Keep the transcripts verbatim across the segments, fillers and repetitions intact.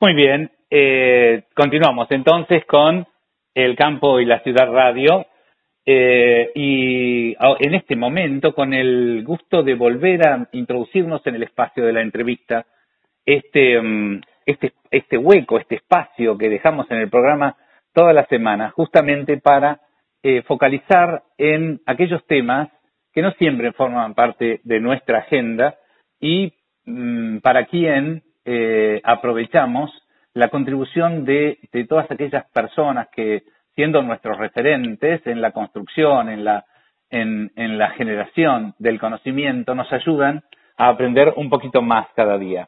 Muy bien, eh, continuamos entonces con el campo y la ciudad radio eh, y en este momento con el gusto de volver a introducirnos en el espacio de la entrevista, este, um, este, este hueco, este espacio que dejamos en el programa toda la semana, justamente para eh, focalizar en aquellos temas que no siempre forman parte de nuestra agenda y um, para quien eh, aprovechamos la contribución de, de todas aquellas personas que, siendo nuestros referentes en la construcción, en la, en, en la generación del conocimiento, nos ayudan a aprender un poquito más cada día.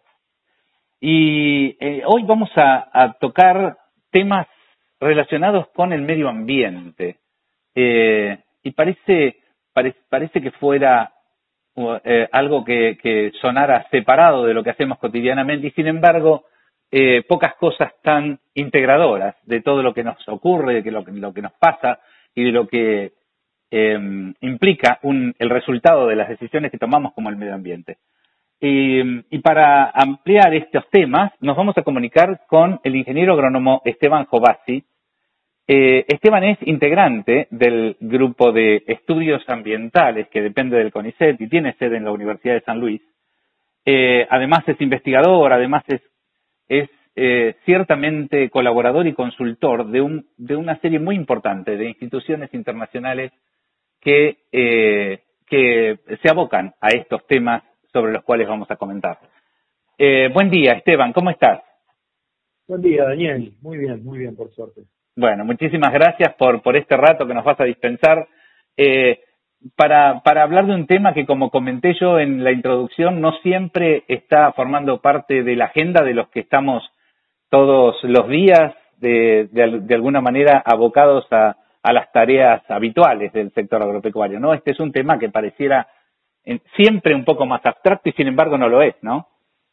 Y eh, hoy vamos a, a tocar temas relacionados con el medio ambiente. Eh, y parece, pare, parece que fuera eh, algo que, que sonara separado de lo que hacemos cotidianamente y sin embargo eh, pocas cosas tan integradoras de todo lo que nos ocurre, de lo, lo que nos pasa y de lo que eh, implica un, el resultado de las decisiones que tomamos como el medio ambiente. Y, y para ampliar estos temas nos vamos a comunicar con el ingeniero agrónomo Esteban Jovasi. Eh, Esteban es integrante del grupo de estudios ambientales que depende del CONICET y tiene sede en la Universidad de San Luis. Eh, además es investigador, además es, es eh, ciertamente colaborador y consultor de, un, de una serie muy importante de instituciones internacionales que, eh, que se abocan a estos temas sobre los cuales vamos a comentar. Eh, buen día, Esteban, ¿cómo estás? Buen día, Daniel. Muy bien, muy bien, por suerte. Bueno, muchísimas gracias por, por este rato que nos vas a dispensar eh, para, para hablar de un tema que, como comenté yo en la introducción, no siempre está formando parte de la agenda de los que estamos todos los días de, de, de alguna manera abocados a, a las tareas habituales del sector agropecuario, ¿no? Este es un tema que pareciera eh, siempre un poco más abstracto y sin embargo no lo es, ¿no?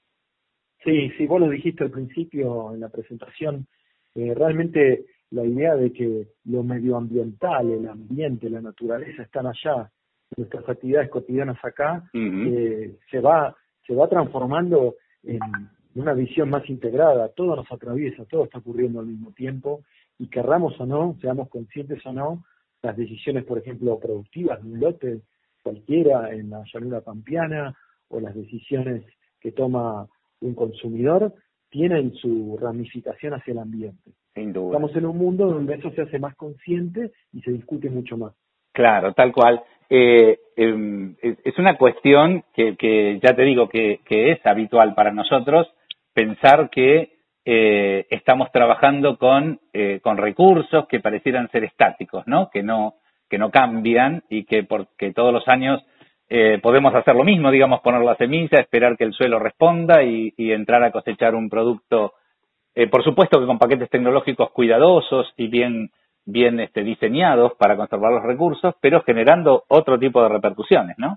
Sí, sí, vos lo dijiste al principio en la presentación, eh, realmente la idea de que lo medioambiental, el ambiente, la naturaleza están allá, nuestras actividades cotidianas acá, Uh-huh. eh, se va se va transformando en una visión más integrada, todo nos atraviesa, todo está ocurriendo al mismo tiempo, y querramos o no, seamos conscientes o no, las decisiones, por ejemplo, productivas de un lote cualquiera en la llanura pampeana, o las decisiones que toma un consumidor, tienen su ramificación hacia el ambiente. Sin duda. Estamos en un mundo donde eso se hace más consciente y se discute mucho más. Claro, tal cual. Eh, eh, es una cuestión que, que ya te digo que, que es habitual para nosotros pensar que eh, estamos trabajando con, eh, con recursos que parecieran ser estáticos, ¿no? Que no, que no cambian y que porque todos los años eh, podemos hacer lo mismo, digamos, poner la semilla, esperar que el suelo responda y, y entrar a cosechar un producto, eh, por supuesto que con paquetes tecnológicos cuidadosos y bien bien este, diseñados para conservar los recursos, pero generando otro tipo de repercusiones, ¿no?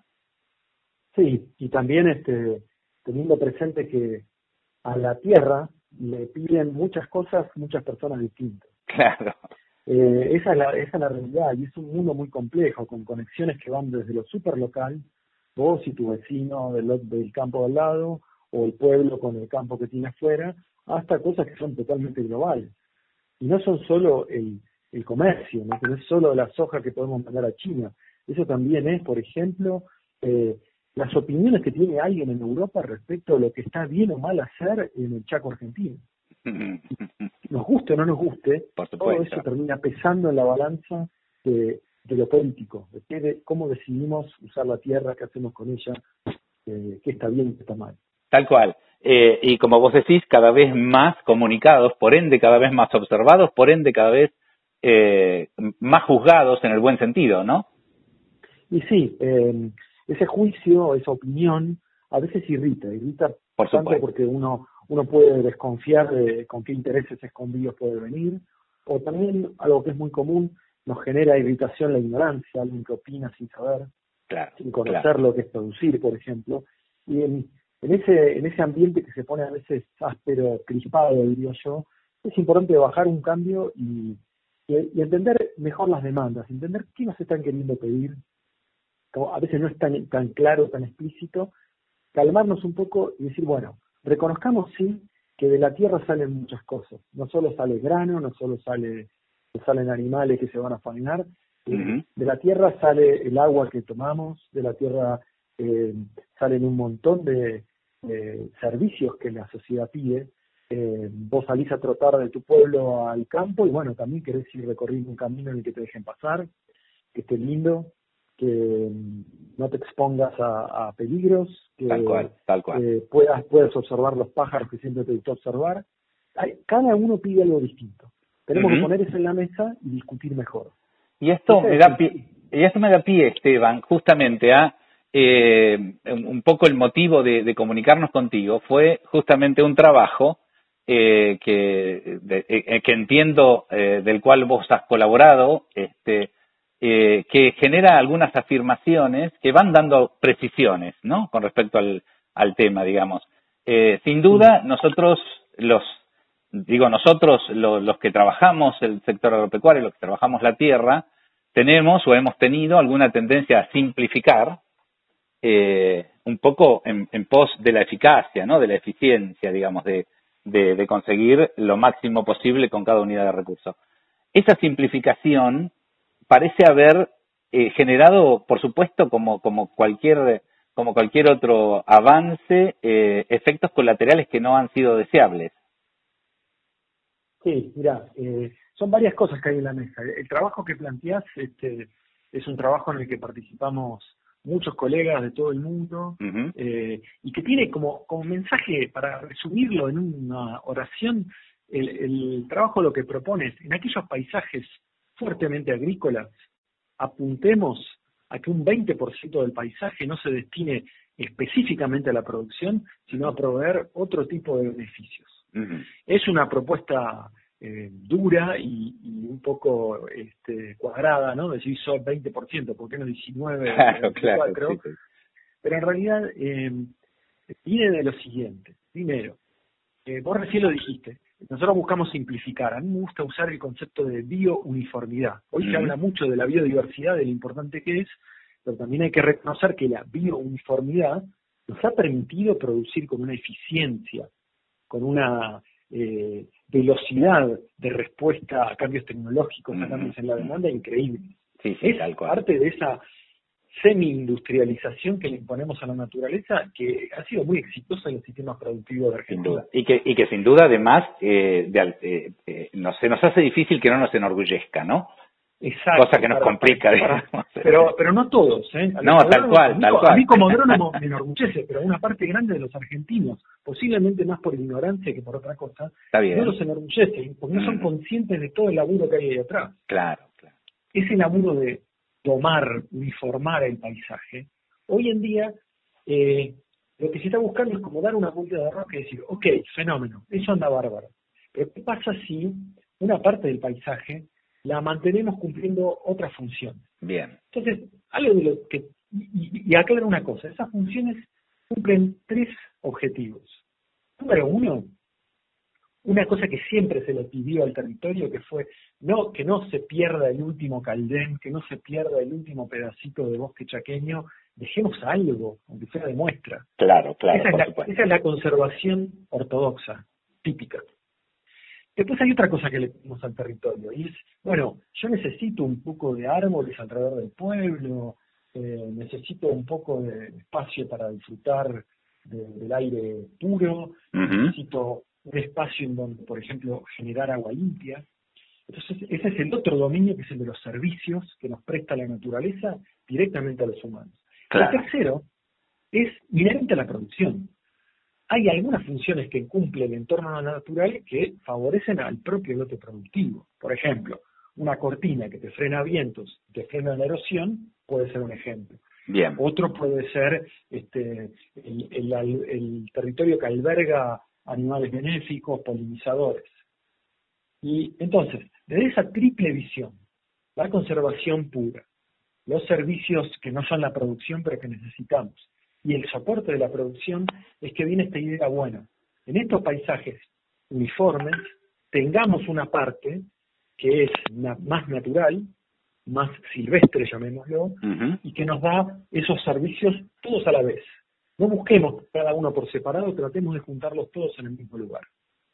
Sí, y también este, teniendo presente que a la Tierra le piden muchas cosas muchas personas distintas. Claro. Eh, esa, es la, esa es la realidad, y es un mundo muy complejo, con conexiones que van desde lo superlocal, vos y tu vecino del, del campo al lado, o el pueblo con el campo que tiene afuera, hasta cosas que son totalmente globales. Y no son solo el, el comercio, ¿no? Que no es solo la soja que podemos mandar a China. Eso también es, por ejemplo, eh, las opiniones que tiene alguien en Europa respecto a lo que está bien o mal hacer en el Chaco argentino. Nos guste o no nos guste, por todo eso termina pesando en la balanza de, de lo político, de, qué, de cómo decidimos usar la tierra, qué hacemos con ella, eh, qué está bien y qué está mal. Tal cual. Eh, y como vos decís, cada vez más comunicados, por ende cada vez más observados, por ende cada vez eh, más juzgados en el buen sentido, ¿no? Y sí, eh, ese juicio, esa opinión, a veces irrita, irrita por tanto supuesto. porque uno uno puede desconfiar de con qué intereses escondidos puede venir, o también algo que es muy común, nos genera irritación la ignorancia, alguien que opina sin saber, claro, sin conocer claro. lo que es producir, por ejemplo, y en, en ese en ese ambiente que se pone a veces áspero, crispado, diría yo, es importante bajar un cambio y, y, y entender mejor las demandas, entender qué nos están queriendo pedir, como a veces no es tan, tan claro, tan explícito, calmarnos un poco y decir, bueno, reconozcamos sí que de la tierra salen muchas cosas. No solo sale grano, no solo sale salen animales que se van a faenar. Uh-huh. De la tierra sale el agua que tomamos, de la tierra eh, salen un montón de eh, servicios que la sociedad pide. Eh, vos salís a trotar de tu pueblo al campo y bueno, también querés ir recorriendo un camino en el que te dejen pasar, que esté lindo, que no te expongas a, a peligros, que tal cual, tal cual. Eh, puedas, puedas observar los pájaros que siempre te gustó observar. Hay, cada uno pide algo distinto. Tenemos uh-huh. que poner eso en la mesa y discutir mejor. Y esto me da pie, y esto me da pie, Esteban, justamente a eh, un poco el motivo de, de comunicarnos contigo fue justamente un trabajo eh, que, de, eh, que entiendo eh, del cual vos has colaborado, este, eh, que genera algunas afirmaciones que van dando precisiones, ¿no? Con respecto al, al tema, digamos. Eh, sin duda, nosotros los Digo, nosotros, lo, los que trabajamos el sector agropecuario, los que trabajamos la tierra, tenemos o hemos tenido alguna tendencia a simplificar eh, un poco en, en pos de la eficacia, ¿no? De la eficiencia, digamos, de, de, de conseguir lo máximo posible con cada unidad de recursos. Esa simplificación parece haber eh, generado, por supuesto, como, como cualquier como cualquier otro avance, eh, efectos colaterales que no han sido deseables. Sí, mira, eh, son varias cosas que hay en la mesa. El trabajo que planteás este, es un trabajo en el que participamos muchos colegas de todo el mundo uh-huh. eh, y que tiene como, como mensaje, para resumirlo en una oración, el, el trabajo lo que propone es, en aquellos paisajes fuertemente agrícolas, apuntemos a que un veinte por ciento del paisaje no se destine específicamente a la producción, sino a proveer otro tipo de beneficios. Uh-huh. Es una propuesta eh, dura y, y un poco este, cuadrada, ¿no? Decir solo veinte por ciento, ¿por qué no diecinueve por ciento? Claro, claro, sí, sí. Pero en realidad eh, viene de lo siguiente. Primero, eh, vos recién lo dijiste, nosotros buscamos simplificar. A mí me gusta usar el concepto de biouniformidad. Hoy uh-huh. se habla mucho de la biodiversidad, de lo importante que es, pero también hay que reconocer que la biouniformidad nos ha permitido producir con una eficiencia, con una eh, velocidad de respuesta a cambios tecnológicos, uh-huh. a cambios en la demanda increíble. Sí, sí, es parte de esa semi-industrialización que le imponemos a la naturaleza, que ha sido muy exitosa en el sistema productivo de Argentina. Sin duda. Y que, y que sin duda además eh, de, eh, eh, no sé, nos hace difícil que no nos enorgullezca, ¿no? Exacto. Cosa que nos para, complica. Para, para, pero, pero no todos, ¿eh? No, tal cual, a mí, tal a cual. A mí como agrónomo me enorgullece, pero una parte grande de los argentinos, posiblemente más por ignorancia que por otra cosa, Está bien. no los enorgullece, porque no son conscientes de todo el laburo que hay ahí atrás. Claro, claro. Ese laburo de tomar, uniformar el paisaje, hoy en día eh, lo que se está buscando es como dar una vuelta de rosca y decir, ok, fenómeno, eso anda bárbaro. Pero ¿qué pasa si una parte del paisaje la mantenemos cumpliendo otra función? Bien. Entonces, algo de lo que, y, y aclarar una cosa, esas funciones cumplen tres objetivos. Número uno, una cosa que siempre se le pidió al territorio, que fue no que no se pierda el último caldén, que no se pierda el último pedacito de bosque chaqueño, dejemos algo, aunque sea de muestra. Claro, claro, esa, por es la, supuesto. esa es la conservación ortodoxa, típica. Después hay otra cosa que le pedimos al territorio, y es, bueno, yo necesito un poco de árboles alrededor del pueblo, eh, necesito un poco de espacio para disfrutar de, del aire puro, uh-huh. necesito un espacio en donde, por ejemplo, generar agua limpia. Entonces, ese es el otro dominio, que es el de los servicios que nos presta la naturaleza directamente a los humanos. Claro. El tercero es inherente a la producción. Hay algunas funciones que cumple el entorno natural que favorecen al propio lote productivo. Por ejemplo, una cortina que te frena vientos, te frena la erosión, puede ser un ejemplo. Bien. Otro puede ser este, el, el, el territorio que alberga animales benéficos, polinizadores. Y entonces, desde esa triple visión, la conservación pura, los servicios que no son la producción pero que necesitamos, y el soporte de la producción, es que viene esta idea buena. En estos paisajes uniformes, tengamos una parte que es na- más natural, más silvestre, llamémoslo, uh-huh. y que nos da esos servicios todos a la vez. No busquemos cada uno por separado, tratemos de juntarlos todos en el mismo lugar.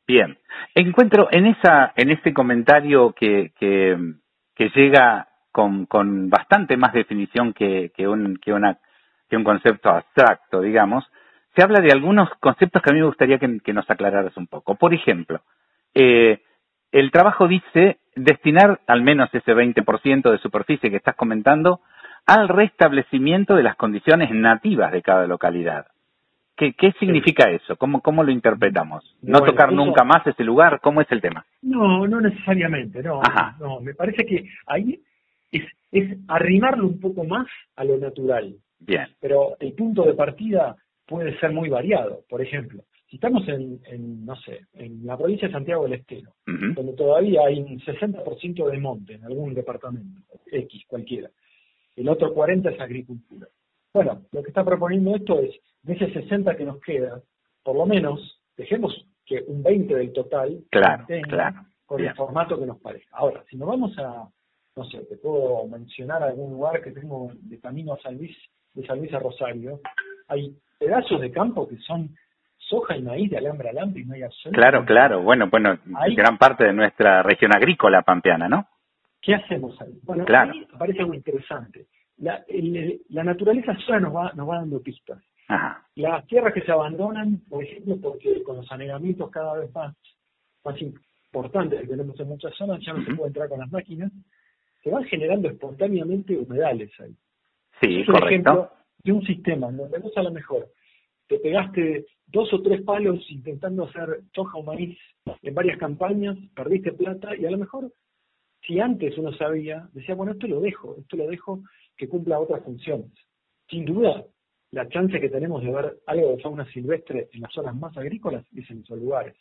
Bien. Encuentro en esa, en este comentario que, que, que llega con, con bastante más definición que, que un, que una, que un concepto abstracto, digamos, se habla de algunos conceptos que a mí me gustaría que, que nos aclararas un poco. Por ejemplo, eh, el trabajo dice destinar al menos ese veinte por ciento de superficie que estás comentando al restablecimiento de las condiciones nativas de cada localidad. ¿Qué, qué significa sí. eso? ¿Cómo, ¿Cómo lo interpretamos? ¿No bueno, tocar eso, nunca más ese lugar? ¿Cómo es el tema? No, no necesariamente, no. Ajá. No, me parece que ahí es, es arrimarlo un poco más a lo natural. Bien. Pero el punto de partida puede ser muy variado. Por ejemplo, si estamos en, en no sé, en la provincia de Santiago del Estero, uh-huh. donde todavía hay un sesenta por ciento de monte en algún departamento, X, cualquiera, el otro cuarenta por ciento es agricultura. Bueno, lo que está proponiendo esto es, de ese sesenta que nos queda, por lo menos, dejemos que un veinte del total claro, claro. con Bien. el formato que nos parezca. Ahora, si nos vamos a, no sé, te puedo mencionar algún lugar que tengo de camino a San Luis, de San Luis a Rosario, hay pedazos de campo que son soja y maíz de alambre a alambre y no hay absolutamente. Claro, claro, bueno, bueno, ahí, gran parte de nuestra región agrícola pampeana, ¿no? ¿Qué hacemos ahí? Bueno, claro. ahí aparece algo interesante. La, el, la naturaleza sola nos va, nos va dando pistas. Ajá. Las tierras que se abandonan, por ejemplo, porque con los anegamientos cada vez más, más importantes que tenemos en muchas zonas, ya no uh-huh. se puede entrar con las máquinas, se van generando espontáneamente humedales ahí. Sí, es correcto. un ejemplo de un sistema en donde vos a lo mejor te pegaste dos o tres palos intentando hacer soja o maíz en varias campañas, perdiste plata y a lo mejor si antes uno sabía, decía, bueno, esto lo dejo, esto lo dejo que cumpla otras funciones. Sin duda, la chance que tenemos de ver algo de fauna silvestre en las zonas más agrícolas es en esos lugares.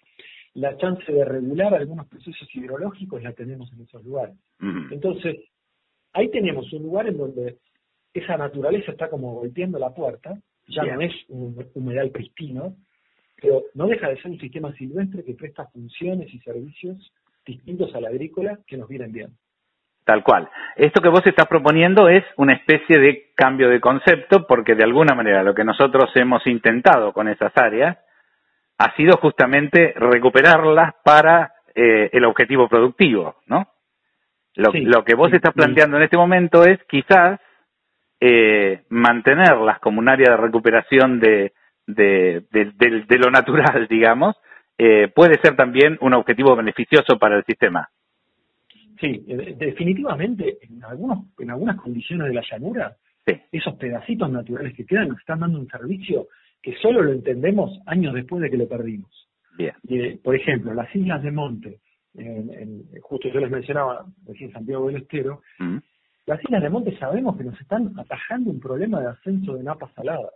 La chance de regular algunos procesos hidrológicos la tenemos en esos lugares. Mm. Entonces, ahí tenemos un lugar en donde esa naturaleza está como golpeando la puerta, ya yeah. no es un humedal pristino, pero no deja de ser un sistema silvestre que presta funciones y servicios distintos al agrícola que nos vienen bien. Tal cual. Esto que vos estás proponiendo es una especie de cambio de concepto, porque de alguna manera lo que nosotros hemos intentado con esas áreas ha sido justamente recuperarlas para eh, el objetivo productivo, ¿no? Lo, sí, lo que vos sí, estás planteando sí. en este momento es quizás eh, mantenerlas como un área de recuperación de, de, de, de, de lo natural, digamos, eh, puede ser también un objetivo beneficioso para el sistema. Sí, definitivamente en algunos en algunas condiciones de la llanura, sí. esos pedacitos naturales que quedan nos están dando un servicio que solo lo entendemos años después de que lo perdimos. Bien. Y, eh, por ejemplo, las islas de monte, en, en, justo yo les mencionaba recién Santiago del Estero, mm. las islas de monte sabemos que nos están atajando un problema de ascenso de napas saladas.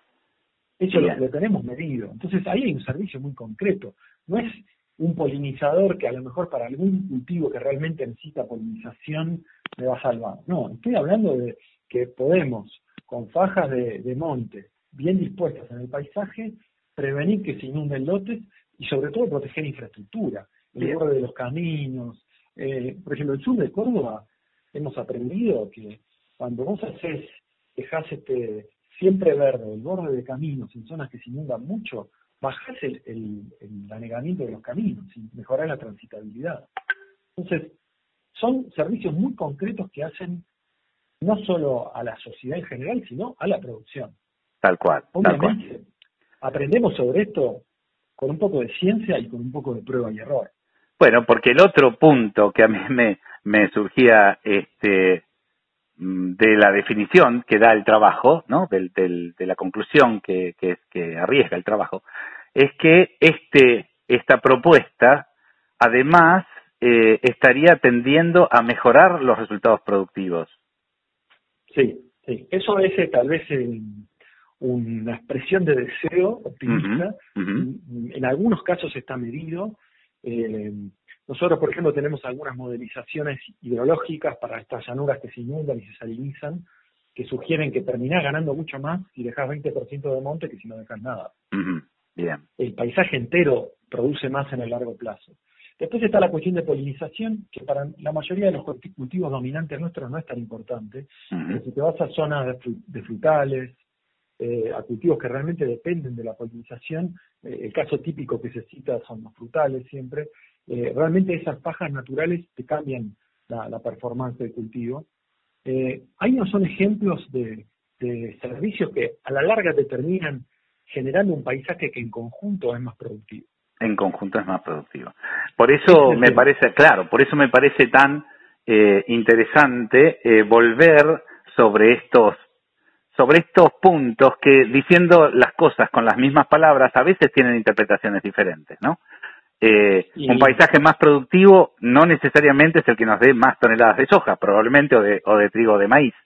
Eso lo, lo tenemos medido. Entonces ahí hay un servicio muy concreto. No es un polinizador que a lo mejor para algún cultivo que realmente necesita polinización me va a salvar. No, estoy hablando de que podemos, con fajas de, de monte bien dispuestas en el paisaje, prevenir que se inunden lotes y sobre todo proteger infraestructura, el borde de los caminos. Eh, por ejemplo, el sur de Córdoba hemos aprendido que cuando vos haces, dejás este siempre verde, el borde de caminos en zonas que se inundan mucho, bajás el, el, el anegamiento de los caminos y mejorás la transitabilidad. Entonces, son servicios muy concretos que hacen no solo a la sociedad en general, sino a la producción. Tal cual. Obviamente, tal cual. aprendemos sobre esto con un poco de ciencia y con un poco de prueba y error. Bueno, porque el otro punto que a mí me, me surgía este de la definición que da el trabajo, ¿no? Del, del, de la conclusión que, que, que arriesga el trabajo, es que este esta propuesta, además, eh, estaría tendiendo a mejorar los resultados productivos. Sí, sí. Eso es eh, tal vez eh, una expresión de deseo optimista. Uh-huh, uh-huh. En algunos casos está medido. Eh, nosotros, por ejemplo, tenemos algunas modelizaciones hidrológicas para estas llanuras que se inundan y se salinizan, que sugieren que terminás ganando mucho más si dejas veinte por ciento de monte que si no dejas nada. Uh-huh. Bien. El paisaje entero produce más en el largo plazo. Después está la cuestión de polinización, que para la mayoría de los cultivos dominantes nuestros no es tan importante. Uh-huh. Pero si te vas a zonas de, fru- de frutales, eh, a cultivos que realmente dependen de la polinización. Eh, el caso típico que se cita son los frutales siempre. Eh, realmente esas pajas naturales te cambian la, la performance del cultivo. Eh, ahí no son ejemplos de, de servicios que a la larga te terminan generando un paisaje que en conjunto es más productivo. En conjunto es más productivo. Por eso me parece, claro, por eso me parece tan eh, interesante eh, volver sobre estos sobre estos puntos que, diciendo las cosas con las mismas palabras, a veces tienen interpretaciones diferentes, ¿no? Eh, y... Un paisaje más productivo no necesariamente es el que nos dé más toneladas de soja, probablemente, o de, o de trigo o de maíz.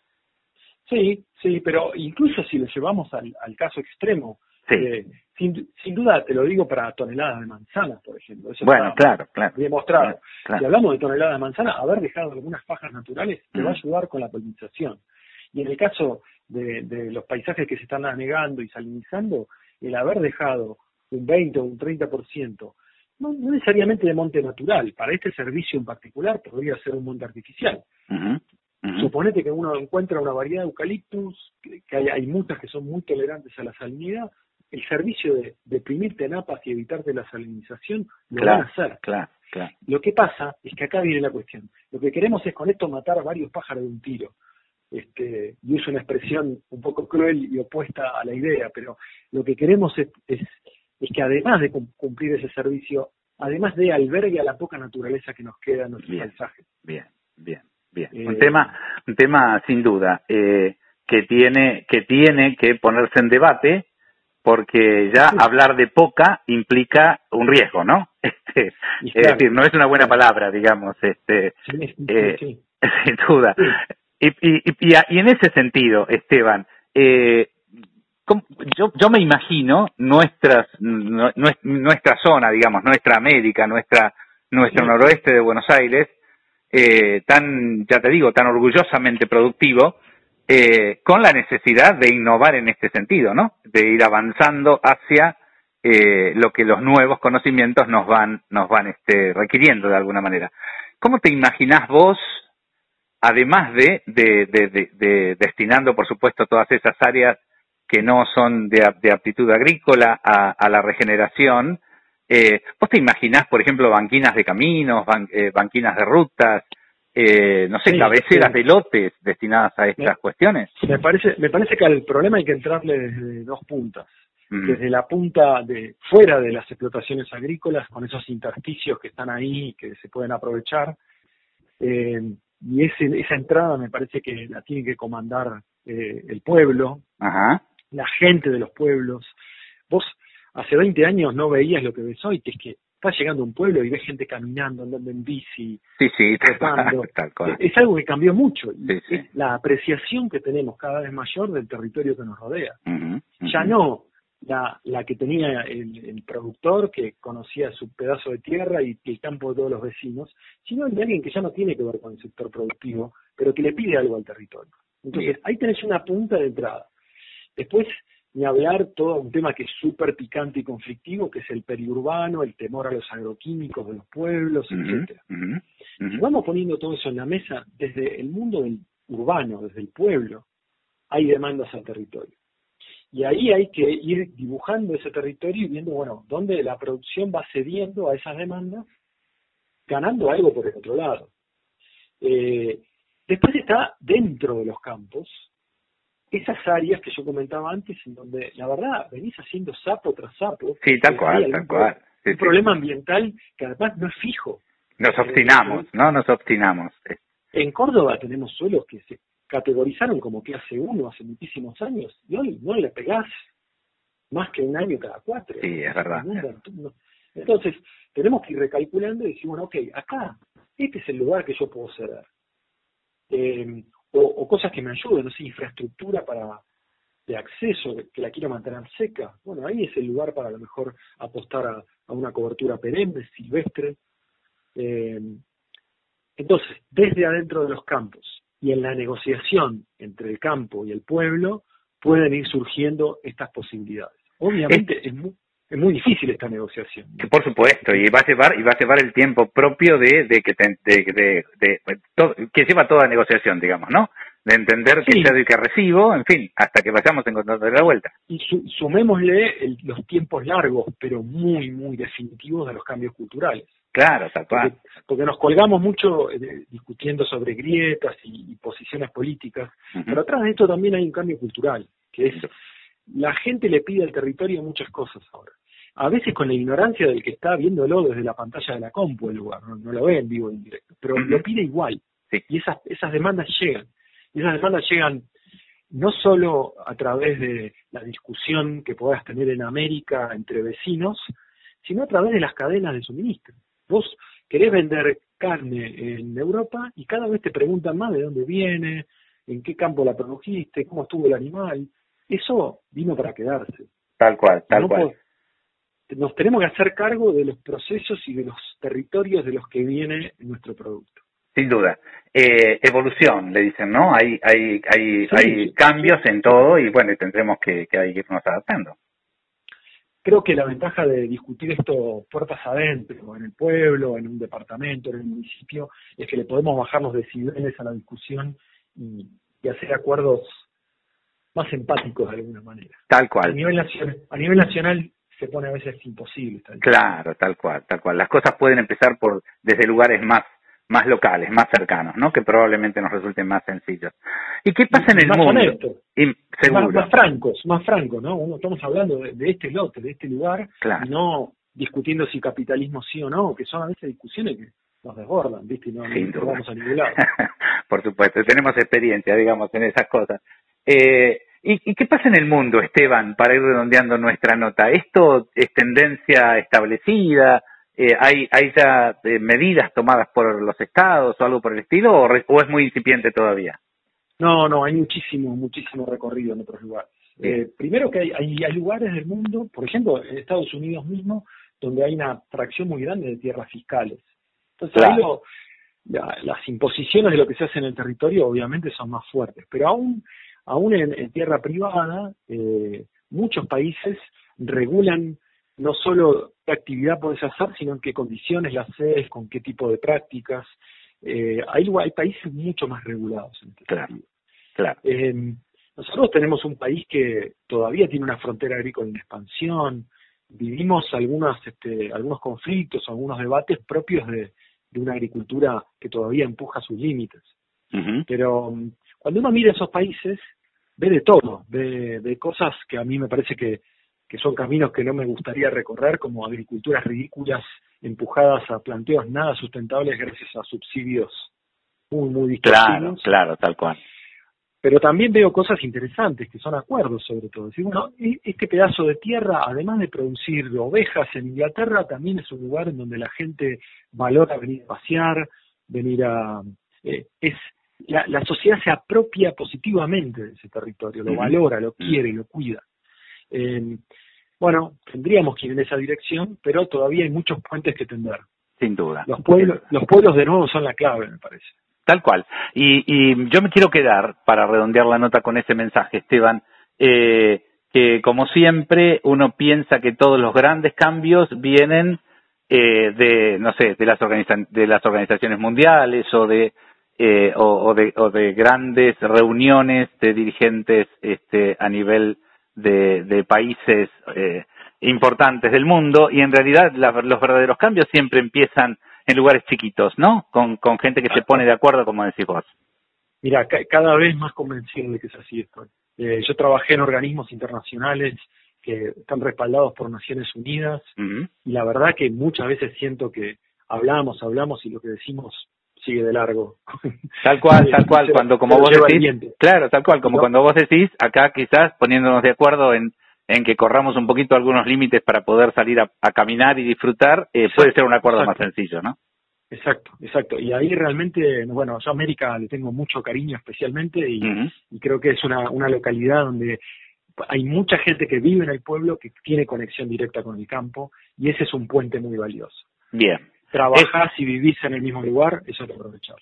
Sí, sí, pero incluso si lo llevamos al, al caso extremo, sí. eh, sin, sin duda te lo digo para toneladas de manzanas, por ejemplo. Eso bueno, está claro, claro. demostrado. Claro, claro. Si hablamos de toneladas de manzana, haber dejado algunas pajas naturales te mm. va a ayudar con la polinización. Y en el caso de, de los paisajes que se están anegando y salinizando, el haber dejado un veinte o un treinta por ciento, no, no necesariamente de monte natural, para este servicio en particular podría ser un monte artificial. Uh-huh. Uh-huh. Suponete que uno encuentra una variedad de eucaliptus, que, que hay, hay muchas que son muy tolerantes a la salinidad. El servicio de deprimirte napas y evitarte la salinización lo claro, van a hacer. Claro, claro. Lo que pasa es que acá viene la cuestión. Lo que queremos es con esto matar a varios pájaros de un tiro. Este, y es una expresión un poco cruel y opuesta a la idea, pero lo que queremos es, es, es que además de cumplir ese servicio, además de albergue a la poca naturaleza que nos queda en nuestro bien, paisaje. Bien, bien, bien. Eh, un tema, un tema sin duda eh, que tiene que tiene que ponerse en debate, porque ya sí. hablar de poca implica un riesgo, ¿no? Este, claro, es decir, no es una buena claro. palabra, digamos, este, sí, sí, eh, sí. sin duda. Sí. Y, y, y, y en ese sentido, Esteban, eh, yo, yo me imagino nuestras, nuestra zona, digamos, nuestra América, nuestra, nuestro sí. noroeste de Buenos Aires, eh, tan, ya te digo, tan orgullosamente productivo, eh, con la necesidad de innovar en este sentido, ¿no? De ir avanzando hacia eh, lo que los nuevos conocimientos nos van, nos van este, requiriendo de alguna manera. ¿Cómo te imaginás vos? Además de, de, de, de, de destinando, por supuesto, todas esas áreas que no son de, de aptitud agrícola a, a la regeneración, eh, ¿vos te imaginás, por ejemplo, banquinas de caminos, ban, eh, banquinas de rutas, eh, no sé, sí, cabeceras sí. de lotes destinadas a estas me, cuestiones? Me parece, me parece que al problema hay que entrarle desde dos puntas. Mm. Desde la punta de fuera de las explotaciones agrícolas, con esos intersticios que están ahí, que se pueden aprovechar, eh, y ese, esa entrada me parece que la tiene que comandar eh, el pueblo, Ajá. la gente de los pueblos. Vos hace veinte años no veías lo que ves hoy, que es que estás llegando a un pueblo y ves gente caminando, andando en bici, sí, sí, trotando. Tal cual. Es algo que cambió mucho. Y sí, sí. es la apreciación que tenemos cada vez mayor del territorio que nos rodea. Uh-huh, uh-huh. Ya no la, la que tenía el, el productor, que conocía su pedazo de tierra y, y el campo de todos los vecinos, sino de alguien que ya no tiene que ver con el sector productivo, pero que le pide algo al territorio. Entonces, Bien. ahí tenés una punta de entrada. Después, ni hablar todo un tema que es súper picante y conflictivo, que es el periurbano, el temor a los agroquímicos de los pueblos, uh-huh, etcétera. Uh-huh, uh-huh. Si vamos poniendo todo eso en la mesa, desde el mundo del urbano, desde el pueblo, hay demandas al territorio. Y ahí hay que ir dibujando ese territorio y viendo, bueno, dónde la producción va cediendo a esas demandas, ganando algo por el otro lado. Eh, después está dentro de los campos, esas áreas que yo comentaba antes, en donde la verdad venís haciendo sapo tras sapo. Sí, tal cual, tal cual. Sí, un sí, problema sí. ambiental que además no es fijo. Nos obstinamos, eh, ¿no? Nos obstinamos. En Córdoba tenemos suelos que se categorizaron como clase uno hace muchísimos años, y hoy no le pegás más que un año cada cuatro. Sí, es verdad. Entonces, tenemos que ir recalculando y decir, bueno, ok, acá, este es el lugar que yo puedo ceder. Eh, o, o cosas que me ayuden, no sé, infraestructura para de acceso, que la quiero mantener seca. Bueno, ahí es el lugar para a lo mejor apostar a, a una cobertura perenne, silvestre. Eh, entonces, desde adentro de los campos, y en la negociación entre el campo y el pueblo pueden ir surgiendo estas posibilidades. Obviamente es muy, es muy difícil esta negociación. Por supuesto, y va a llevar y va a llevar el tiempo propio de, de que te, de, de, de, de todo, que lleva toda negociación, digamos, ¿no? de entender que Sí. cedo y que recibo, en fin, hasta que vayamos encontrando la vuelta. Y su, sumémosle el, los tiempos largos, pero muy, muy definitivos de los cambios culturales. Claro, tal cual. Porque, porque nos colgamos mucho eh, discutiendo sobre grietas y, y posiciones políticas, Uh-huh. pero atrás de esto también hay un cambio cultural, que es la gente le pide al territorio muchas cosas ahora. A veces con la ignorancia del que está viéndolo desde la pantalla de la compu el lugar, no, no lo ve en vivo en directo, pero Uh-huh. lo pide igual. Sí. Y esas, esas demandas llegan. Y esas demandas llegan no solo a través de la discusión que puedas tener en América entre vecinos, sino a través de las cadenas de suministro. Vos querés vender carne en Europa y cada vez te preguntan más de dónde viene, en qué campo la produjiste, cómo estuvo el animal. Eso vino para quedarse. Tal cual, tal No cual. po- nos tenemos que hacer cargo de los procesos y de los territorios de los que viene nuestro producto. Sin duda. Eh, evolución, le dicen, ¿no? Hay hay hay, Sí, hay sí, cambios sí. en todo y bueno, y tendremos que, que hay que irnos adaptando. Creo que la ventaja de discutir esto puertas adentro, en el pueblo, en un departamento, en el municipio, es que le podemos bajar los decibeles a la discusión y, y hacer acuerdos más empáticos de alguna manera. Tal A cual. nivel nacional, a nivel nacional se pone a veces imposible esta discusión. Claro, tal cual, tal cual. Las cosas pueden empezar por desde lugares más más locales, más cercanos, ¿no? Que probablemente nos resulten más sencillos. ¿Y qué pasa Y, en y el más mundo? honestos, Y, seguro. más, más francos, más francos, ¿no? Uno, estamos hablando de, de este lote, de este lugar, Claro. y no discutiendo si capitalismo sí o no, que son a veces discusiones que nos desbordan, ¿viste? Y no, Sin no duda. vamos a ningún lado. Por supuesto, tenemos experiencia, digamos, en esas cosas. Eh, ¿y, ¿Y qué pasa en el mundo, Esteban, para ir redondeando nuestra nota? ¿Esto es tendencia establecida? Eh, ¿hay, ¿Hay ya eh, medidas tomadas por los estados o algo por el estilo? ¿O, re, o es muy incipiente todavía? No, no, hay muchísimo, muchísimo recorrido en otros lugares. Eh, primero que hay, hay, hay lugares del mundo, por ejemplo, en Estados Unidos mismo, donde hay una fracción muy grande de tierras fiscales. Entonces Claro. ahí lo, la, las imposiciones de lo que se hace en el territorio obviamente son más fuertes, pero aún, aún en, en tierra privada, eh, muchos países regulan no solo qué actividad podés hacer, sino en qué condiciones la haces, con qué tipo de prácticas. Eh, hay, hay países mucho más regulados en este Claro, sentido. claro. Eh, nosotros tenemos un país que todavía tiene una frontera agrícola en expansión, vivimos algunos, este, algunos conflictos, algunos debates propios de, de una agricultura que todavía empuja sus límites. Uh-huh. Pero um, cuando uno mira esos países, ve de todo, ve, ve cosas que a mí me parece que, que son caminos que no me gustaría recorrer, como agriculturas ridículas empujadas a planteos nada sustentables gracias a subsidios muy, muy distorsidos. Claro, claro, tal cual. Pero también veo cosas interesantes, que son acuerdos sobre todo. Decir, bueno, este pedazo de tierra, además de producir ovejas en Inglaterra, también es un lugar en donde la gente valora venir a pasear, venir a... Eh, es la, la sociedad se apropia positivamente de ese territorio, lo Uh-huh. valora, lo quiere, lo cuida. Eh, bueno, tendríamos que ir en esa dirección, pero todavía hay muchos puentes que tender. Sin duda. Los pueblos, los pueblos de nuevo son la clave, me parece. Tal cual. Y, y yo me quiero quedar, para redondear la nota con ese mensaje, Esteban, eh, que como siempre uno piensa que todos los grandes cambios vienen eh, de, no sé, de las, organiza- de las organizaciones mundiales o de, eh, o, o de, o de grandes reuniones de dirigentes este, a nivel de, de países eh, importantes del mundo, y en realidad la, los verdaderos cambios siempre empiezan en lugares chiquitos, ¿no? Con, con gente que se pone de acuerdo, como decís vos. Mira, ca- cada vez más convencido de que es así esto. Eh, yo trabajé en organismos internacionales que están respaldados por Naciones Unidas, Uh-huh. y la verdad que muchas veces siento que hablamos, hablamos y lo que decimos sigue de largo. Tal cual, Eh, tal cual, se- cuando como se lo vos lleva el decís, viento. claro, tal cual, como ¿No? cuando vos decís, acá quizás poniéndonos de acuerdo en, en que corramos un poquito algunos límites para poder salir a, a caminar y disfrutar, eh, puede ser un acuerdo exacto. más sencillo, ¿no? Exacto, exacto. Y ahí realmente, bueno, yo a América le tengo mucho cariño especialmente, y, Uh-huh. y creo que es una, una localidad donde hay mucha gente que vive en el pueblo, que tiene conexión directa con el campo, y ese es un puente muy valioso. Bien. Trabajás y vivís en el mismo lugar, eso hay que aprovecharlo.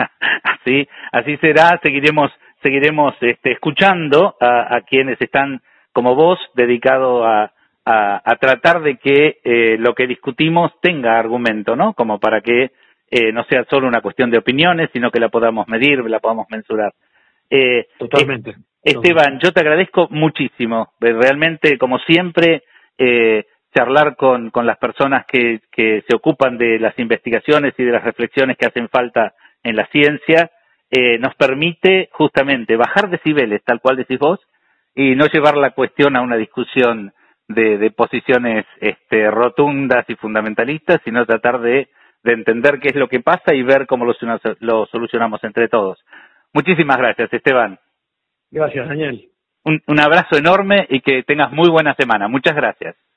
así, así será, seguiremos, seguiremos este, escuchando a, a quienes están como vos, dedicados a, a, a tratar de que eh, lo que discutimos tenga argumento, ¿no? Como para que eh, no sea solo una cuestión de opiniones, sino que la podamos medir, la podamos mensurar. Eh, Totalmente. Eh, Esteban, yo te agradezco muchísimo. Realmente, como siempre, eh, charlar con, con las personas que, que se ocupan de las investigaciones y de las reflexiones que hacen falta en la ciencia, eh, nos permite justamente bajar decibeles, tal cual decís vos, y no llevar la cuestión a una discusión de, de posiciones este, rotundas y fundamentalistas, sino tratar de, de entender qué es lo que pasa y ver cómo lo, lo solucionamos entre todos. Muchísimas gracias, Esteban. Gracias, Daniel. Un, un abrazo enorme y que tengas muy buena semana. Muchas gracias.